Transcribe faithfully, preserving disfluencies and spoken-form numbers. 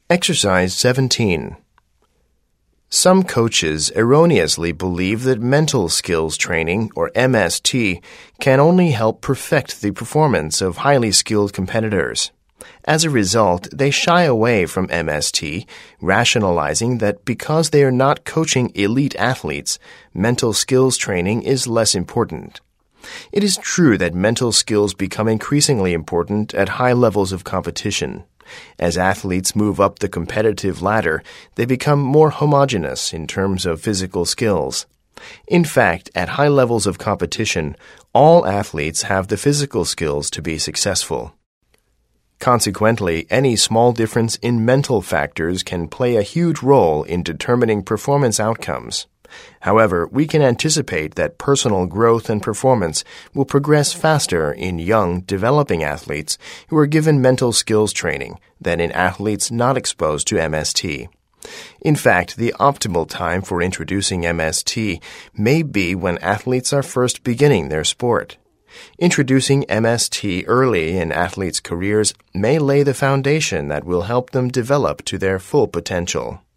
Exercise seventeen. Some coaches erroneously believe that mental skills training, or M S T, can only help perfect the performance of highly skilled competitors. As a result, they shy away from M S T, rationalizing that because they are not coaching elite athletes, mental skills training is less important. It is true that mental skills become increasingly important at high levels of competition. As athletes move up the competitive ladder, they become more homogeneous in terms of physical skills. In fact, at high levels of competition, all athletes have the physical skills to be successful. Consequently, any small difference in mental factors can play a huge role in determining performance outcomes. However, we can anticipate that personal growth and performance will progress faster in young, developing athletes who are given mental skills training than in athletes not exposed to M S T. In fact, the optimal time for introducing M S T may be when athletes are first beginning their sport. Introducing M S T early in athletes' careers may lay the foundation that will help them develop to their full potential.